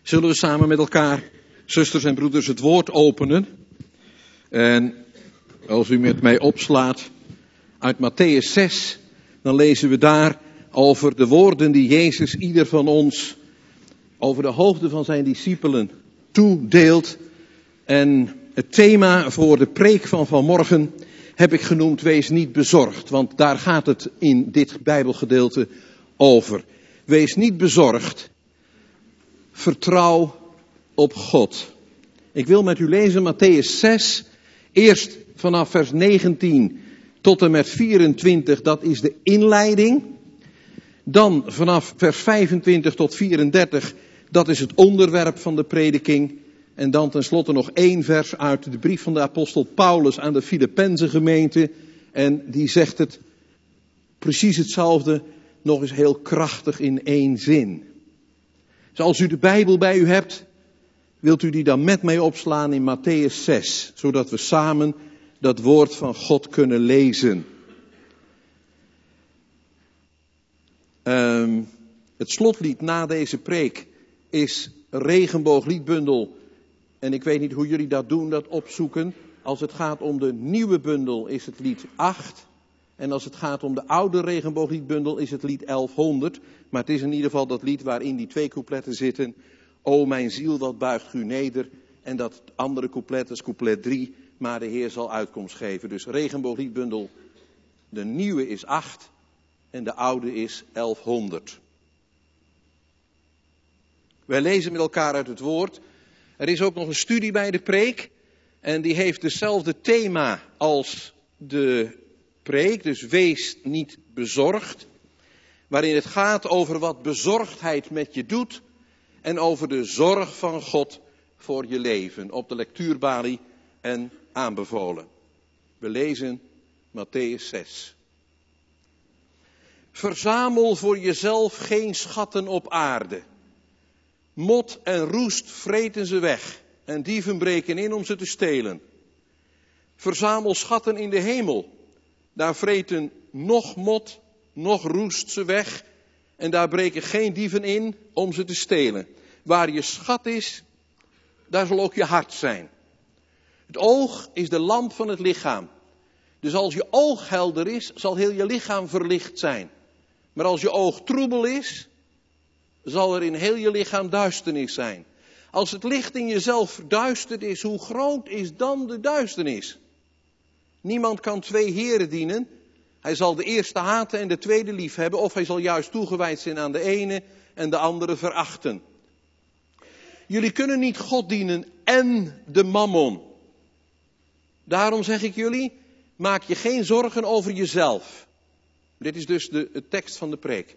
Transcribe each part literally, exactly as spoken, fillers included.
Zullen we samen met elkaar, zusters en broeders, het woord openen? En als u met mij opslaat uit Mattheüs zes, dan lezen we daar over de woorden die Jezus ieder van ons over de hoofden van zijn discipelen toedeelt. En het thema voor de preek van vanmorgen heb ik genoemd: wees niet bezorgd. Want daar gaat het in dit Bijbelgedeelte over. Wees niet bezorgd. Vertrouw op God. Ik wil met u lezen Mattheüs zes, eerst vanaf vers negentien tot en met vierentwintig, dat is de inleiding. Dan vanaf vers vijfentwintig tot vierendertig, dat is het onderwerp van de prediking. En dan tenslotte nog één vers uit de brief van de apostel Paulus aan de Filippense gemeente. En die zegt het precies hetzelfde, nog eens heel krachtig in één zin. Dus als u de Bijbel bij u hebt, wilt u die dan met mij opslaan in Mattheüs zes, zodat we samen dat woord van God kunnen lezen. Um, het slotlied na deze preek is Regenboogliedbundel. En ik weet niet hoe jullie dat doen, dat opzoeken. Als het gaat om de nieuwe bundel is het lied acht. En als het gaat om de oude Regenboogliedbundel is het lied elfhonderd. Maar het is in ieder geval dat lied waarin die twee coupletten zitten. O mijn ziel, wat buigt u neder. En dat andere couplet is couplet drie. Maar de Heer zal uitkomst geven. Dus Regenboogliedbundel, de nieuwe is acht. En de oude is elfhonderd. Wij lezen met elkaar uit het woord. Er is ook nog een studie bij de preek. En die heeft hetzelfde thema als de preek. Dus wees niet bezorgd. Waarin het gaat over wat bezorgdheid met je doet. En over de zorg van God voor je leven. Op de lectuurbalie en aanbevolen. We lezen Mattheüs zes. Verzamel voor jezelf geen schatten op aarde. Mot en roest vreten ze weg. En dieven breken in om ze te stelen. Verzamel schatten in de hemel. Daar vreten noch mot, noch roest ze weg. En daar breken geen dieven in om ze te stelen. Waar je schat is, daar zal ook je hart zijn. Het oog is de lamp van het lichaam. Dus als je oog helder is, zal heel je lichaam verlicht zijn. Maar als je oog troebel is, zal er in heel je lichaam duisternis zijn. Als het licht in jezelf verduisterd is, hoe groot is dan de duisternis? Niemand kan twee heren dienen. Hij zal de eerste haten en de tweede lief hebben. Of hij zal juist toegewijd zijn aan de ene en de andere verachten. Jullie kunnen niet God dienen en de mammon. Daarom zeg ik jullie, maak je geen zorgen over jezelf. Dit is dus de, de tekst van de preek.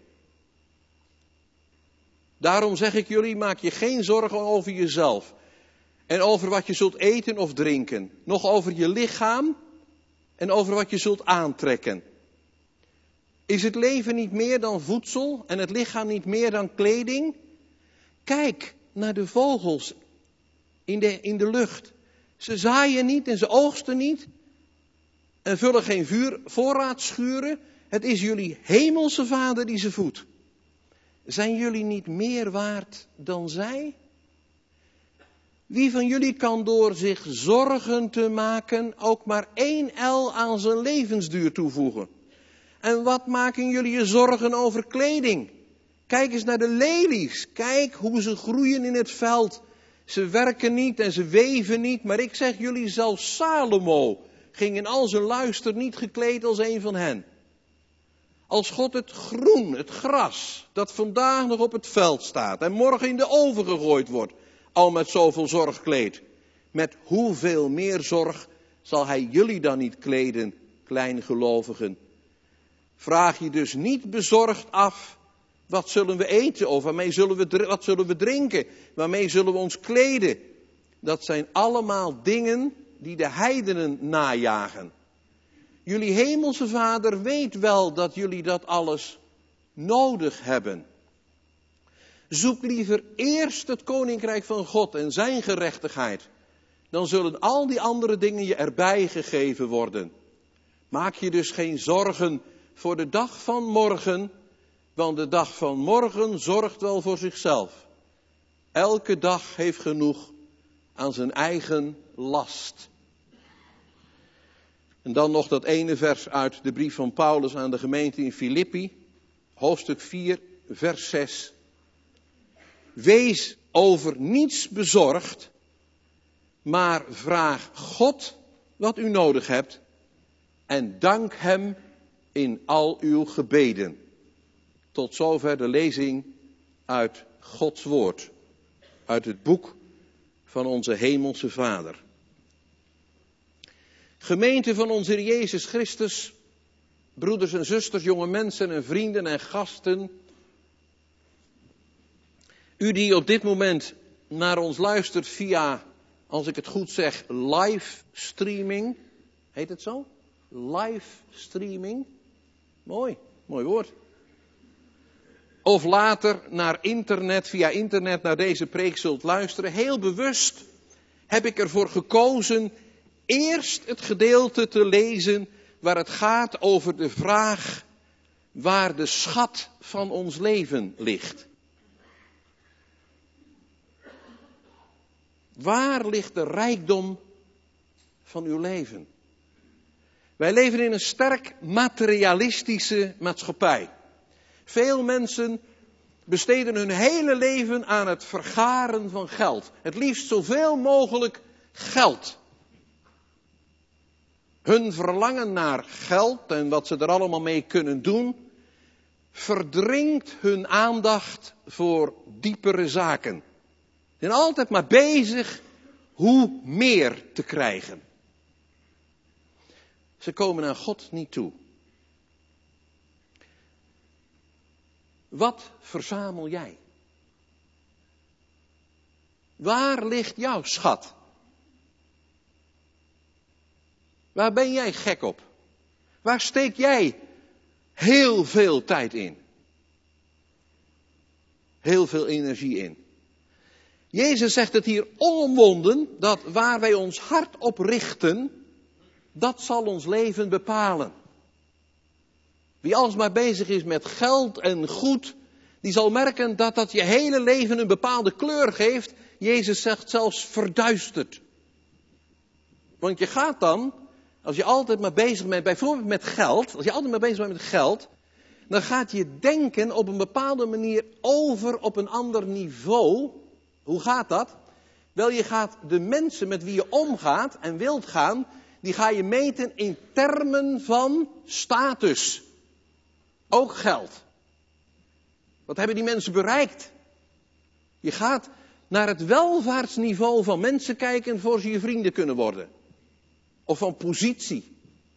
Daarom zeg ik jullie, maak je geen zorgen over jezelf. En over wat je zult eten of drinken. Nog over je lichaam en over wat je zult aantrekken. Is het leven niet meer dan voedsel en het lichaam niet meer dan kleding? Kijk naar de vogels in de, in de lucht. Ze zaaien niet en ze oogsten niet. En vullen geen vuur, voorraadschuren. Het is jullie hemelse Vader die ze voedt. Zijn jullie niet meer waard dan zij? Wie van jullie kan door zich zorgen te maken ook maar één el aan zijn levensduur toevoegen? En wat maken jullie je zorgen over kleding? Kijk eens naar de lelies. Kijk hoe ze groeien in het veld. Ze werken niet en ze weven niet. Maar ik zeg jullie, zelfs Salomo ging in al zijn luister niet gekleed als een van hen. Als God het groen, het gras, dat vandaag nog op het veld staat en morgen in de oven gegooid wordt, al met zoveel zorg kleedt, met hoeveel meer zorg zal hij jullie dan niet kleden, kleingelovigen? Vraag je dus niet bezorgd af, wat zullen we eten of waarmee zullen we, wat zullen we drinken, waarmee zullen we ons kleden? Dat zijn allemaal dingen die de heidenen najagen. Jullie hemelse Vader weet wel dat jullie dat alles nodig hebben. Zoek liever eerst het koninkrijk van God en zijn gerechtigheid. Dan zullen al die andere dingen je erbij gegeven worden. Maak je dus geen zorgen voor de dag van morgen. Want de dag van morgen zorgt wel voor zichzelf. Elke dag heeft genoeg aan zijn eigen last. En dan nog dat ene vers uit de brief van Paulus aan de gemeente in Filippi, hoofdstuk vier, vers zes. Wees over niets bezorgd, maar vraag God wat u nodig hebt en dank hem in al uw gebeden. Tot zover de lezing uit Gods woord, uit het boek van onze hemelse Vader. Gemeente van onze Heer Jezus Christus, broeders en zusters, jonge mensen en vrienden en gasten. U die op dit moment naar ons luistert via, als ik het goed zeg, livestreaming. Heet het zo? Livestreaming. Mooi, mooi woord. Of later naar internet, via internet naar deze preek zult luisteren. Heel bewust heb ik ervoor gekozen eerst het gedeelte te lezen waar het gaat over de vraag waar de schat van ons leven ligt. Waar ligt de rijkdom van uw leven? Wij leven in een sterk materialistische maatschappij. Veel mensen besteden hun hele leven aan het vergaren van geld. Het liefst zoveel mogelijk geld. Hun verlangen naar geld en wat ze er allemaal mee kunnen doen, verdringt hun aandacht voor diepere zaken. Ze zijn altijd maar bezig hoe meer te krijgen. Ze komen aan God niet toe. Wat verzamel jij? Waar ligt jouw schat? Waar ben jij gek op? Waar steek jij heel veel tijd in? Heel veel energie in? Jezus zegt het hier onomwonden, dat waar wij ons hart op richten, dat zal ons leven bepalen. Wie alsmaar bezig is met geld en goed, die zal merken dat dat je hele leven een bepaalde kleur geeft. Jezus zegt zelfs verduisterd. Want je gaat dan, als je altijd maar bezig bent, bijvoorbeeld met geld, als je altijd maar bezig bent met geld, dan gaat je denken op een bepaalde manier over op een ander niveau. Hoe gaat dat? Wel, je gaat de mensen met wie je omgaat en wilt gaan, die ga je meten in termen van status. Ook geld. Wat hebben die mensen bereikt? Je gaat naar het welvaartsniveau van mensen kijken voor ze je vrienden kunnen worden. Of van positie.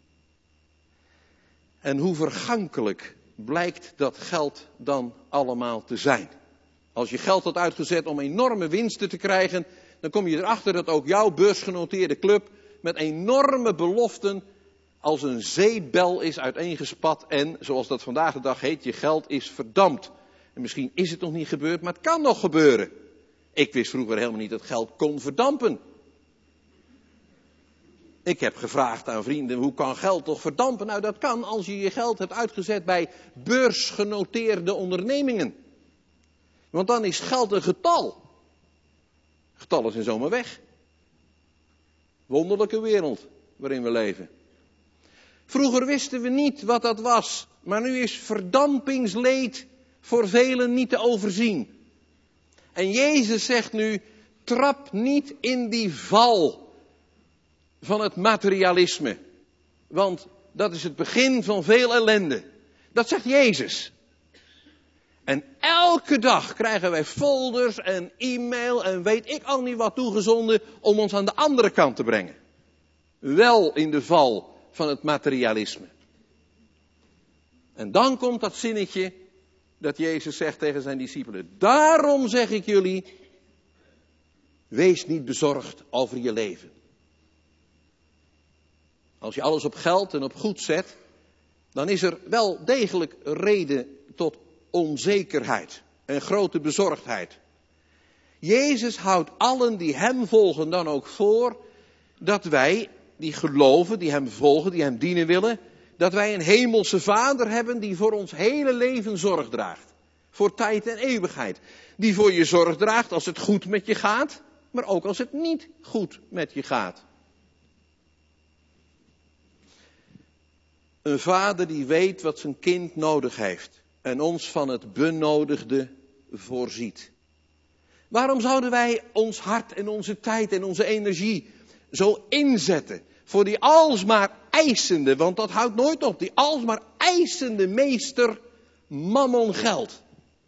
En hoe vergankelijk blijkt dat geld dan allemaal te zijn. Als je geld had uitgezet om enorme winsten te krijgen, dan kom je erachter dat ook jouw beursgenoteerde club met enorme beloften als een zeebel is uiteengespat en, zoals dat vandaag de dag heet, je geld is verdampt. En misschien is het nog niet gebeurd, maar het kan nog gebeuren. Ik wist vroeger helemaal niet dat geld kon verdampen. Ik heb gevraagd aan vrienden, hoe kan geld toch verdampen? Nou, dat kan als je je geld hebt uitgezet bij beursgenoteerde ondernemingen. Want dan is geld een getal. Getallen zijn zomaar weg. Wonderlijke wereld waarin we leven. Vroeger wisten we niet wat dat was, maar nu is verdampingsleed voor velen niet te overzien. En Jezus zegt nu, trap niet in die val van het materialisme. Want dat is het begin van veel ellende. Dat zegt Jezus. En elke dag krijgen wij folders en e-mail en weet ik al niet wat toegezonden om ons aan de andere kant te brengen. Wel in de val van het materialisme. En dan komt dat zinnetje dat Jezus zegt tegen zijn discipelen. Daarom zeg ik jullie, wees niet bezorgd over je leven. Als je alles op geld en op goed zet, dan is er wel degelijk reden tot onzekerheid en grote bezorgdheid. Jezus houdt allen die hem volgen dan ook voor dat wij, die geloven, die hem volgen, die hem dienen willen, dat wij een hemelse Vader hebben die voor ons hele leven zorg draagt. Voor tijd en eeuwigheid. Die voor je zorg draagt als het goed met je gaat, maar ook als het niet goed met je gaat. Een vader die weet wat zijn kind nodig heeft en ons van het benodigde voorziet. Waarom zouden wij ons hart en onze tijd en onze energie zo inzetten voor die alsmaar eisende, want dat houdt nooit op, die alsmaar eisende meester Mammon geld.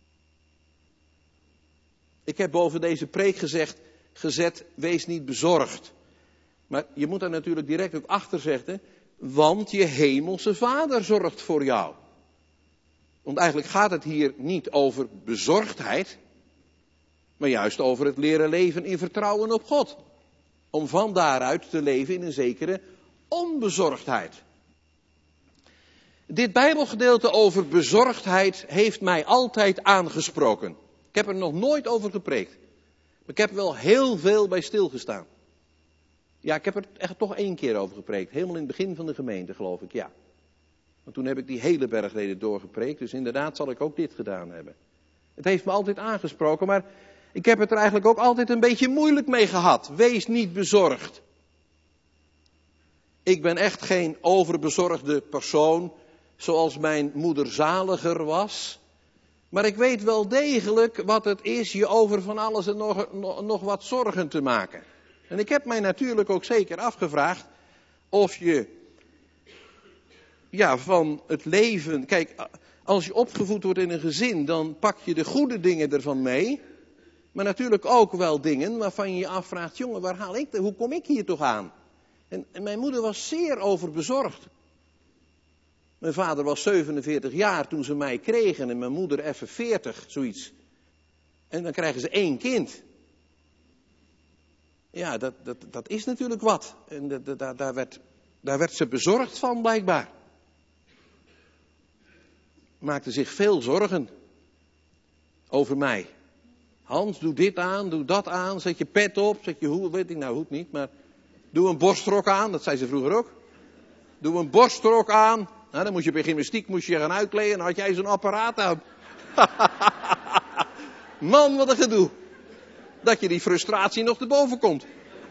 Ik heb boven deze preek gezegd, gezet, wees niet bezorgd. Maar je moet daar natuurlijk direct ook achter zeggen, want je hemelse vader zorgt voor jou. Want eigenlijk gaat het hier niet over bezorgdheid, maar juist over het leren leven in vertrouwen op God. Om van daaruit te leven in een zekere onbezorgdheid. Dit Bijbelgedeelte over bezorgdheid heeft mij altijd aangesproken. Ik heb er nog nooit over gepreekt. Maar ik heb er wel heel veel bij stilgestaan. Ja, ik heb er echt toch één keer over gepreekt. Helemaal in het begin van de gemeente, geloof ik, ja. Want toen heb ik die hele bergreden doorgepreekt. Dus inderdaad zal ik ook dit gedaan hebben. Het heeft me altijd aangesproken, maar ik heb het er eigenlijk ook altijd een beetje moeilijk mee gehad. Wees niet bezorgd. Ik ben echt geen overbezorgde persoon, zoals mijn moeder zaliger was. Maar ik weet wel degelijk wat het is je over van alles en nog, nog, nog wat zorgen te maken. En ik heb mij natuurlijk ook zeker afgevraagd of je ja, van het leven... Kijk, als je opgevoed wordt in een gezin, dan pak je de goede dingen ervan mee. Maar natuurlijk ook wel dingen waarvan je je afvraagt, jongen, waar haal ik, hoe kom ik hier toch aan? En, en mijn moeder was zeer overbezorgd. Mijn vader was zevenenveertig jaar toen ze mij kregen en mijn moeder even veertig, zoiets. En dan krijgen ze één kind. Ja, dat, dat, dat is natuurlijk wat. En dat, dat, daar, werd, daar werd ze bezorgd van, blijkbaar. Maakte zich veel zorgen over mij. Hans, doe dit aan, doe dat aan, zet je pet op, zet je hoed, weet ik nou hoed niet, maar doe een borstrok aan, dat zei ze vroeger ook. Doe een borstrok aan, nou, dan moest je bij gymnastiek moest je gaan uitkleden en dan had jij zo'n apparaat aan. Man, wat een gedoe. Dat je die frustratie nog te boven komt.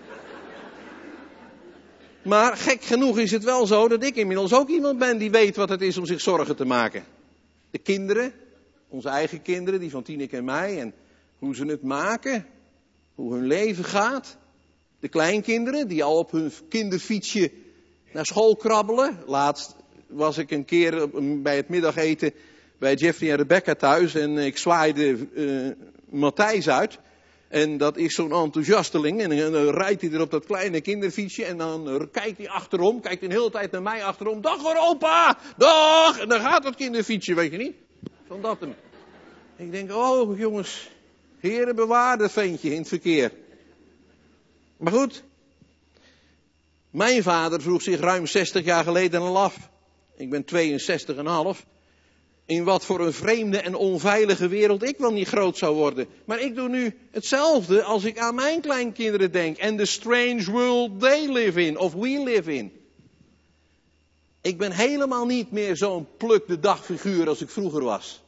Maar gek genoeg is het wel zo dat ik inmiddels ook iemand ben die weet wat het is om zich zorgen te maken. De kinderen, onze eigen kinderen, die van Tineke en mij, en hoe ze het maken, hoe hun leven gaat. De kleinkinderen die al op hun kinderfietsje naar school krabbelen. Laatst was ik een keer bij het middageten bij Jeffrey en Rebecca thuis en ik zwaaide uh, Matthijs uit. En dat is zo'n enthousiasteling. En dan rijdt hij er op dat kleine kinderfietsje. En dan kijkt hij achterom. Kijkt hij de hele tijd naar mij achterom. Dag hoor opa! Dag! En dan gaat dat kinderfietsje, weet je niet? Van dat hem. Ik denk, oh jongens. Heren bewaar dat ventje in het verkeer. Maar goed. Mijn vader vroeg zich ruim zestig jaar geleden al af. Ik ben tweeënzestig en een half. In wat voor een vreemde en onveilige wereld ik wel niet groot zou worden. Maar ik doe nu hetzelfde als ik aan mijn kleinkinderen denk. En the strange world they live in, of we live in. Ik ben helemaal niet meer zo'n pluk de dag figuur als ik vroeger was.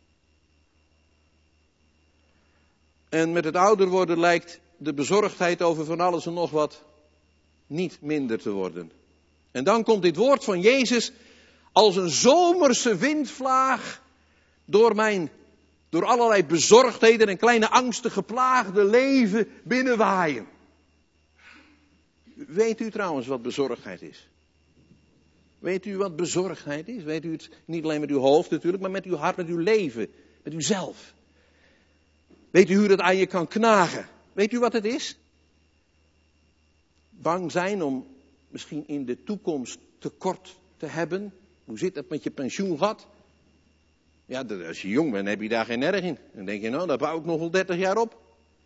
En met het ouder worden lijkt de bezorgdheid over van alles en nog wat niet minder te worden. En dan komt dit woord van Jezus als een zomerse windvlaag door mijn, door allerlei bezorgdheden en kleine angsten geplaagde leven binnenwaaien. Weet u trouwens wat bezorgdheid is? Weet u wat bezorgdheid is? Weet u het niet alleen met uw hoofd natuurlijk, maar met uw hart, met uw leven, met uzelf? Weet u hoe dat aan je kan knagen? Weet u wat het is? Bang zijn om misschien in de toekomst tekort te hebben. Hoe zit dat met je pensioengat? Ja, als je jong bent heb je daar geen erg in. Dan denk je, nou, dat bouw ik nog wel dertig jaar op.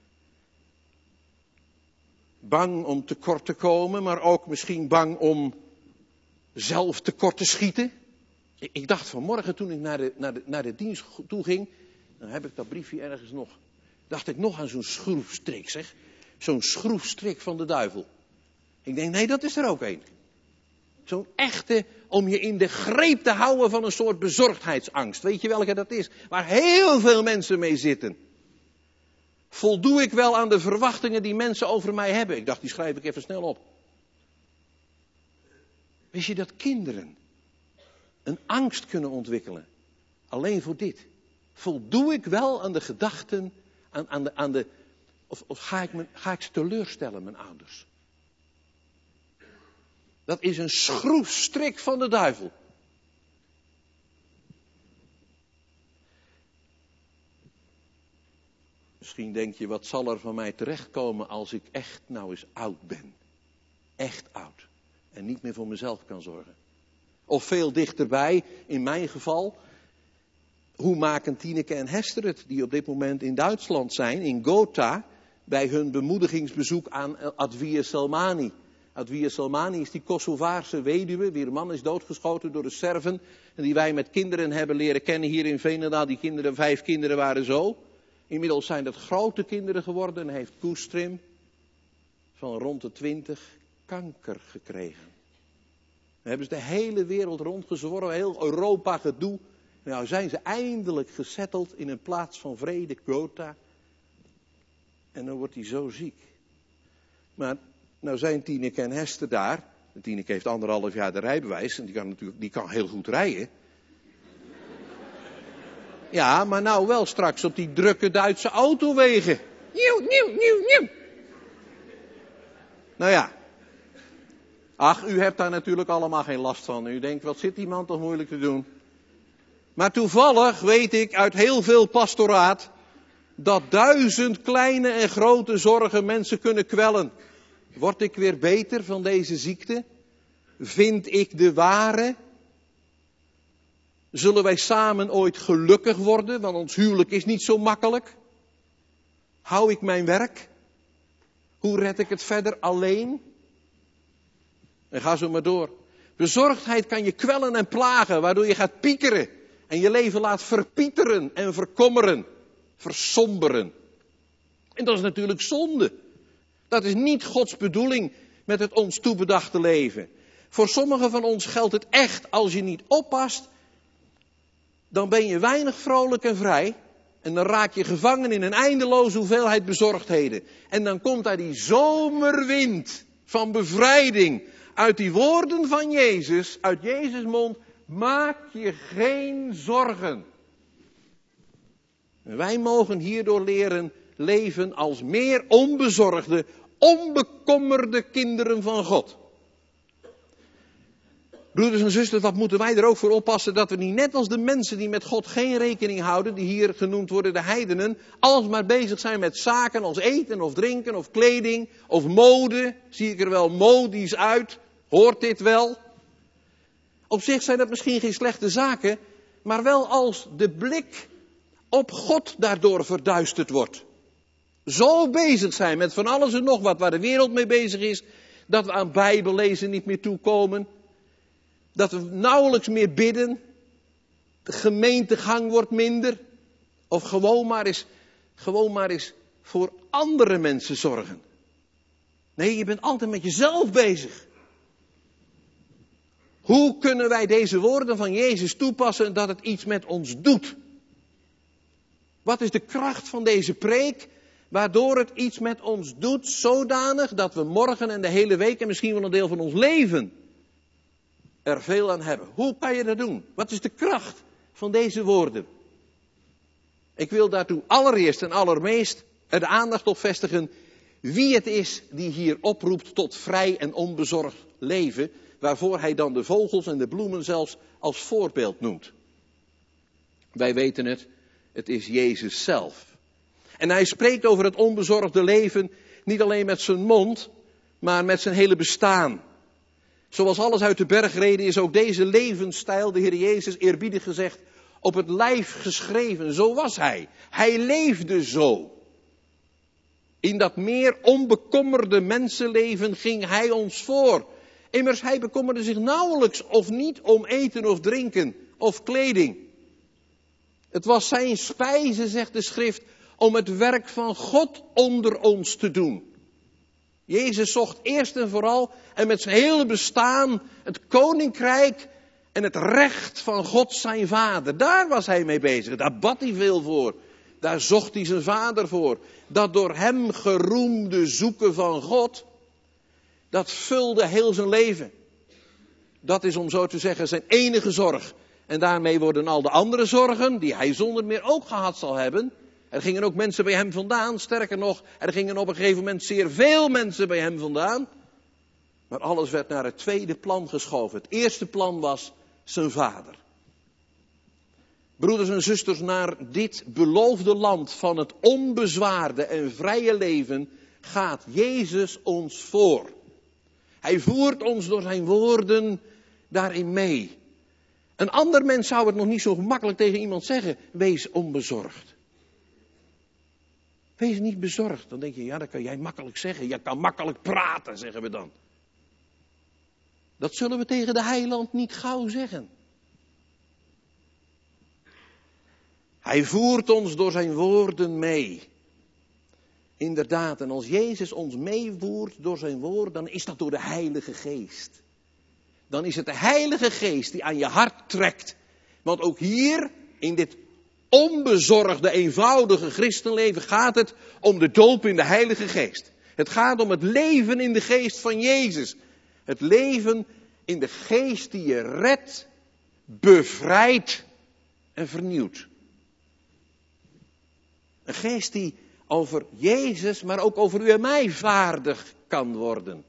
Bang om tekort te komen, maar ook misschien bang om zelf tekort te schieten. Ik dacht vanmorgen toen ik naar de, naar de, naar de dienst toe ging, dan heb ik dat briefje ergens nog. Dacht ik nog aan zo'n schroefstrik, zeg. Zo'n schroefstrik van de duivel. Ik denk, nee, dat is er ook een. Zo'n echte, om je in de greep te houden van een soort bezorgdheidsangst. Weet je welke dat is? Waar heel veel mensen mee zitten. Voldoe ik wel aan de verwachtingen die mensen over mij hebben? Ik dacht, die schrijf ik even snel op. Wist je dat kinderen een angst kunnen ontwikkelen? Alleen voor dit. Voldoe ik wel aan de gedachten, aan, aan de, aan de, of, of ga, ik me, ga ik ze teleurstellen, mijn ouders? Dat is een schroefstrik van de duivel. Misschien denk je, wat zal er van mij terechtkomen als ik echt nou eens oud ben? Echt oud. En niet meer voor mezelf kan zorgen. Of veel dichterbij, in mijn geval, hoe maken Tineke en Hester het, die op dit moment in Duitsland zijn, in Gotha, bij hun bemoedigingsbezoek aan Adwia Selmani. Adwia Selmani is die Kosovaarse weduwe, wier man is doodgeschoten door de Serven, en die wij met kinderen hebben leren kennen hier in Veenendaal. Die kinderen, vijf kinderen waren zo. Inmiddels zijn dat grote kinderen geworden en heeft Koestrim van rond de twintig kanker gekregen. Dan hebben ze de hele wereld rondgezworven, heel Europa gedoe. Nou zijn ze eindelijk gesetteld in een plaats van vrede, Gotha. En dan wordt hij zo ziek. Maar nou zijn Tineke en Hester daar. En Tineke heeft anderhalf jaar de rijbewijs en die kan natuurlijk die kan heel goed rijden. Ja, maar nou wel straks op die drukke Duitse autowegen. Nieuw, nieuw, nieuw, nieuw. Nou ja. Ach, u hebt daar natuurlijk allemaal geen last van. U denkt, wat zit die man toch moeilijk te doen. Maar toevallig weet ik uit heel veel pastoraat dat duizend kleine en grote zorgen mensen kunnen kwellen. Word ik weer beter van deze ziekte? Vind ik de ware? Zullen wij samen ooit gelukkig worden? Want ons huwelijk is niet zo makkelijk. Hou ik mijn werk? Hoe red ik het verder alleen? En ga zo maar door. Bezorgdheid kan je kwellen en plagen, waardoor je gaat piekeren. En je leven laat verpieteren en verkommeren. Versomberen. En dat is natuurlijk zonde. Dat is niet Gods bedoeling met het ons toebedachte leven. Voor sommigen van ons geldt het echt, als je niet oppast, dan ben je weinig vrolijk en vrij. En dan raak je gevangen in een eindeloze hoeveelheid bezorgdheden. En dan komt daar die zomerwind van bevrijding uit die woorden van Jezus, uit Jezus' mond. Maak je geen zorgen. En wij mogen hierdoor leren leven als meer onbezorgde, onbekommerde kinderen van God. Broeders en zusters, wat moeten wij er ook voor oppassen dat we niet net als de mensen die met God geen rekening houden, die hier genoemd worden de heidenen, alsmaar bezig zijn met zaken als eten of drinken of kleding of mode. Zie ik er wel modisch uit? Hoort dit wel? Op zich zijn dat misschien geen slechte zaken, maar wel als de blik op God daardoor verduisterd wordt. Zo bezig zijn met van alles en nog wat waar de wereld mee bezig is, dat we aan Bijbellezen niet meer toekomen. Dat we nauwelijks meer bidden. De gemeentegang wordt minder. Of gewoon maar eens, gewoon maar eens voor andere mensen zorgen. Nee, je bent altijd met jezelf bezig. Hoe kunnen wij deze woorden van Jezus toepassen dat het iets met ons doet? Wat is de kracht van deze preek, waardoor het iets met ons doet, zodanig dat we morgen en de hele week en misschien wel een deel van ons leven er veel aan hebben? Hoe kan je dat doen? Wat is de kracht van deze woorden? Ik wil daartoe allereerst en allermeest er de aandacht op vestigen wie het is die hier oproept tot vrij en onbezorgd leven, waarvoor hij dan de vogels en de bloemen zelfs als voorbeeld noemt. Wij weten het, het is Jezus zelf. En hij spreekt over het onbezorgde leven niet alleen met zijn mond, maar met zijn hele bestaan. Zoals alles uit de bergreden is ook deze levensstijl, de Heer Jezus eerbiedig gezegd, op het lijf geschreven. Zo was hij. Hij leefde zo. In dat meer onbekommerde mensenleven ging hij ons voor. Immers, hij bekommerde zich nauwelijks of niet om eten of drinken of kleding. Het was zijn spijze, zegt de schrift, om het werk van God onder ons te doen. Jezus zocht eerst en vooral en met zijn hele bestaan het koninkrijk en het recht van God zijn vader. Daar was hij mee bezig. Daar bad hij veel voor. Daar zocht hij zijn vader voor. Dat door hem geroemde zoeken van God, dat vulde heel zijn leven. Dat is om zo te zeggen zijn enige zorg. En daarmee worden al de andere zorgen, die hij zonder meer ook gehad zal hebben. Er gingen ook mensen bij hem vandaan. Sterker nog, er gingen op een gegeven moment zeer veel mensen bij hem vandaan. Maar alles werd naar het tweede plan geschoven. Het eerste plan was zijn vader. Broeders en zusters, naar dit beloofde land van het onbezwaarde en vrije leven gaat Jezus ons voor. Hij voert ons door zijn woorden daarin mee. Een ander mens zou het nog niet zo gemakkelijk tegen iemand zeggen. Wees onbezorgd. Wees niet bezorgd. Dan denk je, ja, dat kan jij makkelijk zeggen. Je kan makkelijk praten, zeggen we dan. Dat zullen we tegen de heiland niet gauw zeggen. Hij voert ons door zijn woorden mee. Inderdaad, en als Jezus ons meevoert door zijn woord, dan is dat door de Heilige Geest. Dan is het de Heilige Geest die aan je hart trekt. Want ook hier, in dit onbezorgde, eenvoudige christenleven, gaat het om de doop in de Heilige Geest. Het gaat om het leven in de geest van Jezus. Het leven in de geest die je redt, bevrijdt en vernieuwt. Een geest die over Jezus, maar ook over u en mij vaardig kan worden.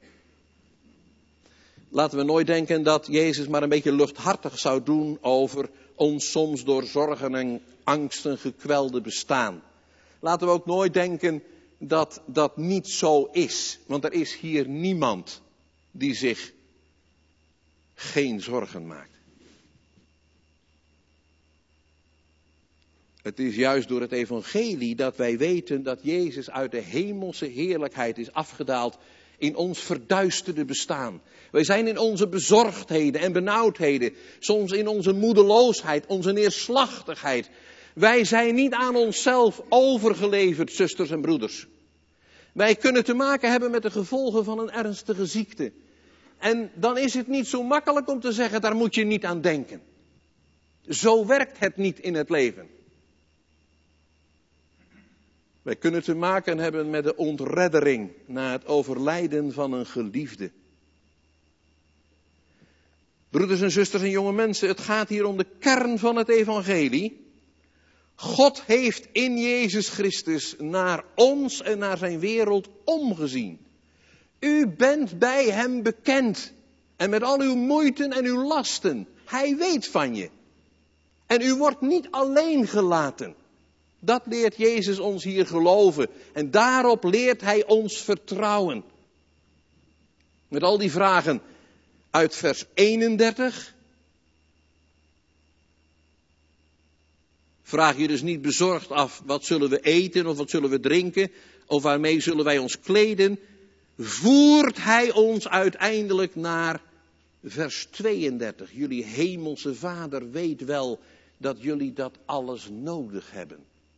Laten we nooit denken dat Jezus maar een beetje luchthartig zou doen over ons soms door zorgen en angsten gekwelde bestaan. Laten we ook nooit denken dat dat niet zo is. Want er is hier niemand die zich geen zorgen maakt. Het is juist door het evangelie dat wij weten dat Jezus uit de hemelse heerlijkheid is afgedaald in ons verduisterde bestaan. Wij zijn in onze bezorgdheden en benauwdheden, soms in onze moedeloosheid, onze neerslachtigheid. Wij zijn niet aan onszelf overgeleverd, zusters en broeders. Wij kunnen te maken hebben met de gevolgen van een ernstige ziekte. En dan is het niet zo makkelijk om te zeggen, daar moet je niet aan denken. Zo werkt het niet in het leven. Wij kunnen te maken hebben met de ontreddering na het overlijden van een geliefde. Broeders en zusters en jonge mensen, het gaat hier om de kern van het evangelie. God heeft in Jezus Christus naar ons en naar zijn wereld omgezien. U bent bij hem bekend. En met al uw moeiten en uw lasten. Hij weet van je. En u wordt niet alleen gelaten. Dat leert Jezus ons hier geloven. En daarop leert hij ons vertrouwen. Met al die vragen uit vers eenendertig. Vraag je dus niet bezorgd af, wat zullen we eten of wat zullen we drinken? Of waarmee zullen wij ons kleden? Voert hij ons uiteindelijk naar vers tweeëndertig. Jullie hemelse Vader weet wel dat jullie dat alles nodig hebben.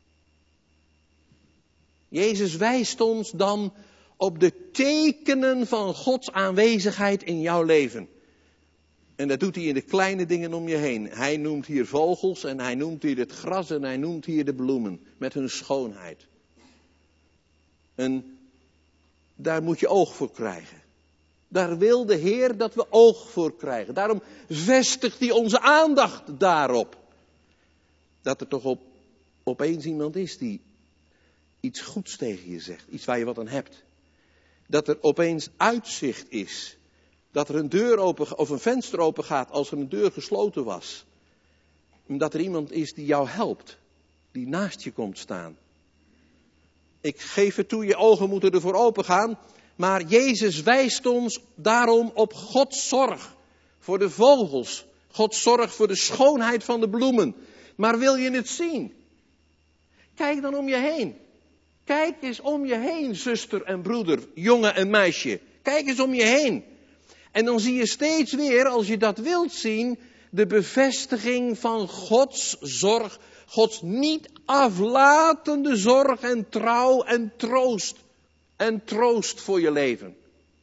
Jezus wijst ons dan op de tekenen van Gods aanwezigheid in jouw leven. En dat doet hij in de kleine dingen om je heen. Hij noemt hier vogels en hij noemt hier het gras en hij noemt hier de bloemen met hun schoonheid. En daar moet je oog voor krijgen. Daar wil de Heer dat we oog voor krijgen. Daarom vestigt hij onze aandacht daarop. Dat er toch op, opeens iemand is die iets goeds tegen je zegt. Iets waar je wat aan hebt. Dat er opeens uitzicht is. Dat er een deur open of een venster open gaat als er een deur gesloten was. En dat er iemand is die jou helpt. Die naast je komt staan. Ik geef het toe, je ogen moeten ervoor open gaan. Maar Jezus wijst ons daarom op Gods zorg voor de vogels. Gods zorg voor de schoonheid van de bloemen. Maar wil je het zien? Kijk dan om je heen. Kijk eens om je heen, zuster en broeder, jongen en meisje. Kijk eens om je heen. En dan zie je steeds weer, als je dat wilt zien, de bevestiging van Gods zorg. Gods niet aflatende zorg en trouw en troost en troost voor je leven.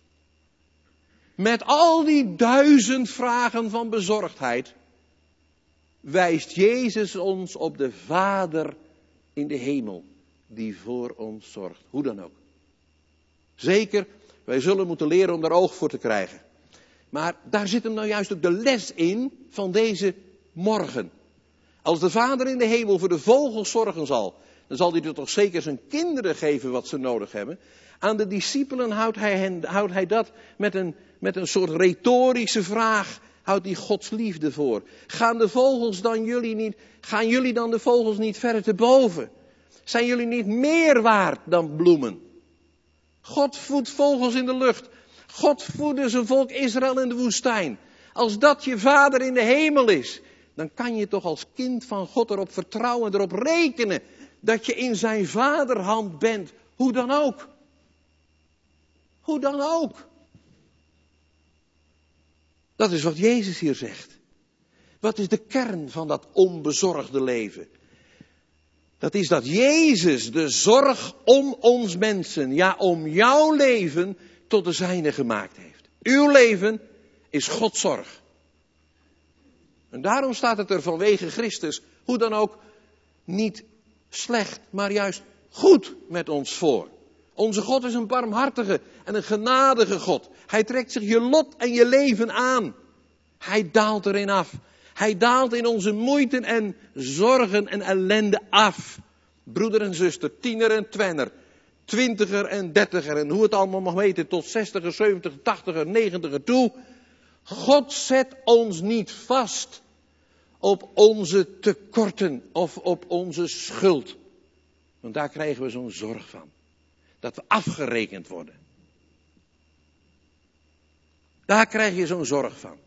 Met al die duizend vragen van bezorgdheid wijst Jezus ons op de Vader in de hemel die voor ons zorgt. Hoe dan ook. Zeker, wij zullen moeten leren om daar oog voor te krijgen. Maar daar zit hem nou juist ook de les in van deze morgen. Als de Vader in de hemel voor de vogels zorgen zal, dan zal hij er toch zeker zijn kinderen geven wat ze nodig hebben. Aan de discipelen houdt hij, hen, houdt hij dat met een, met een soort retorische vraag, houdt hij Gods liefde voor. Gaan de vogels dan jullie niet, gaan jullie dan de vogels niet verder te boven? Zijn jullie niet meer waard dan bloemen? God voedt vogels in de lucht. God voedde zijn volk Israël in de woestijn. Als dat je Vader in de hemel is, dan kan je toch als kind van God erop vertrouwen, erop rekenen dat je in zijn vaderhand bent. Hoe dan ook. Hoe dan ook. Dat is wat Jezus hier zegt. Wat is de kern van dat onbezorgde leven? Dat is dat Jezus de zorg om ons mensen, ja om jouw leven, tot de zijne gemaakt heeft. Uw leven is Gods zorg. En daarom staat het er vanwege Christus, hoe dan ook, niet slecht, maar juist goed met ons voor. Onze God is een barmhartige en een genadige God. Hij trekt zich je lot en je leven aan. Hij daalt erin af. Hij daalt in onze moeite en zorgen en ellende af. Broeder en zuster, tiener en twenner, twintiger en dertiger en hoe het allemaal mag weten, tot zestiger, zeventiger, tachtiger, negentiger toe. God zet ons niet vast op onze tekorten of op onze schuld. Want daar krijgen we zo'n zorg van. Dat we afgerekend worden. Daar krijg je zo'n zorg van.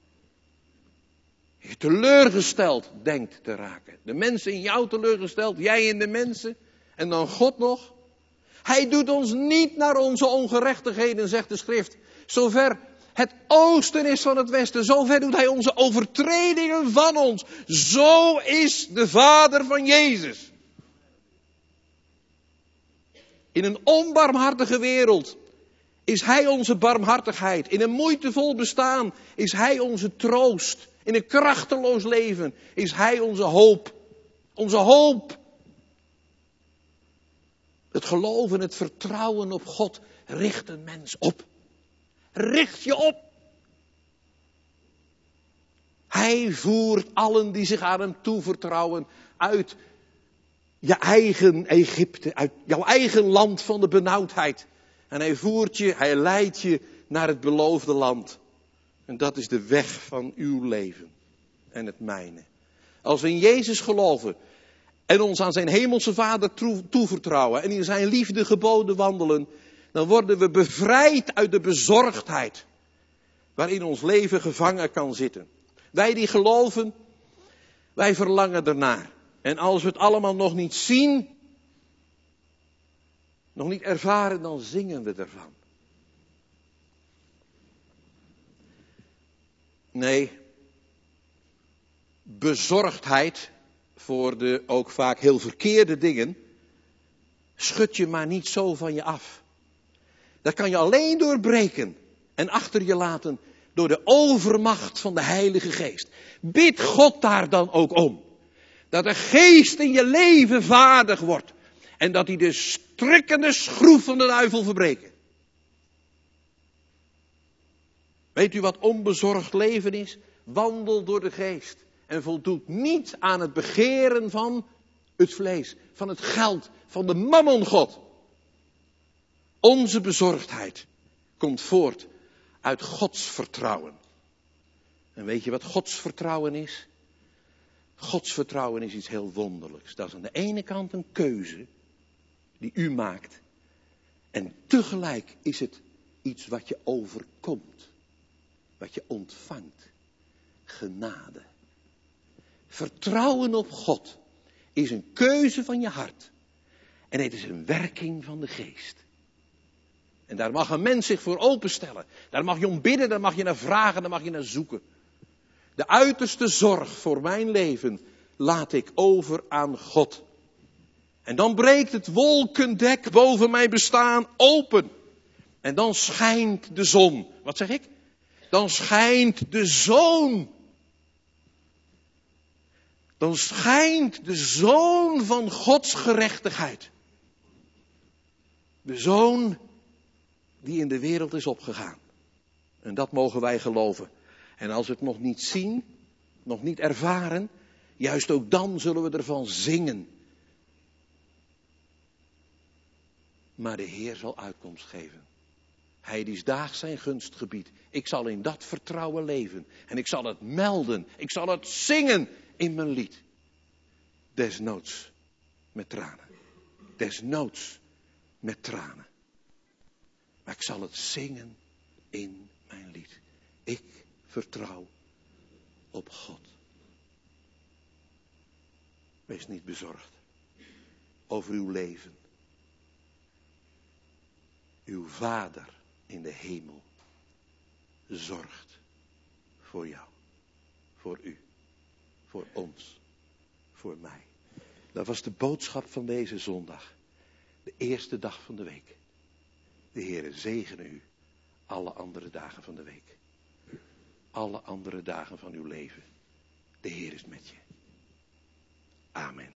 Je teleurgesteld denkt te raken. De mensen in jou teleurgesteld, jij in de mensen. En dan God nog. Hij doet ons niet naar onze ongerechtigheden, zegt de schrift. Zover het oosten is van het westen, zover doet hij onze overtredingen van ons. Zo is de Vader van Jezus. In een onbarmhartige wereld is hij onze barmhartigheid. In een moeitevol bestaan is hij onze troost. In een krachteloos leven is hij onze hoop. Onze hoop. Het geloven, het vertrouwen op God richt een mens op. Richt je op. Hij voert allen die zich aan hem toevertrouwen uit je eigen Egypte, uit jouw eigen land van de benauwdheid. En hij voert je, hij leidt je naar het beloofde land. En dat is de weg van uw leven en het mijne. Als we in Jezus geloven en ons aan zijn hemelse Vader toevertrouwen en in zijn liefde geboden wandelen, dan worden we bevrijd uit de bezorgdheid waarin ons leven gevangen kan zitten. Wij die geloven, wij verlangen ernaar. En als we het allemaal nog niet zien, nog niet ervaren, dan zingen we ervan. Nee, bezorgdheid voor de ook vaak heel verkeerde dingen, schud je maar niet zo van je af. Dat kan je alleen doorbreken en achter je laten door de overmacht van de Heilige Geest. Bid God daar dan ook om. Dat de Geest in je leven vaardig wordt. En dat hij de strikkende schroef van de duivel verbreken. Weet u wat onbezorgd leven is? Wandel door de Geest. En voldoet niet aan het begeren van het vlees. Van het geld. Van de mammongod. Onze bezorgdheid komt voort uit Gods vertrouwen. En weet je wat Gods vertrouwen is? Gods vertrouwen is iets heel wonderlijks. Dat is aan de ene kant een keuze die u maakt. En tegelijk is het iets wat je overkomt. Wat je ontvangt. Genade. Vertrouwen op God is een keuze van je hart. En het is een werking van de Geest. En daar mag een mens zich voor openstellen. Daar mag je om bidden, daar mag je naar vragen, daar mag je naar zoeken. De uiterste zorg voor mijn leven laat ik over aan God. En dan breekt het wolkendek boven mijn bestaan open. En dan schijnt de zon. Wat zeg ik? Dan schijnt de zoon. Dan schijnt de zoon van Gods gerechtigheid. De zoon die in de wereld is opgegaan. En dat mogen wij geloven. En als we het nog niet zien, nog niet ervaren, juist ook dan zullen we ervan zingen. Maar de Heer zal uitkomst geven. Hij die daags zijn gunst gebiedt. Ik zal in dat vertrouwen leven. En ik zal het melden. Ik zal het zingen in mijn lied. Desnoods met tranen. Desnoods met tranen. Maar ik zal het zingen in mijn lied. Ik vertrouw op God. Wees niet bezorgd over uw leven. Uw Vader in de hemel zorgt voor jou, voor u, voor ons, voor mij. Dat was de boodschap van deze zondag. De eerste dag van de week. De Heere zegene u alle andere dagen van de week. Alle andere dagen van uw leven. De Heer is met je. Amen.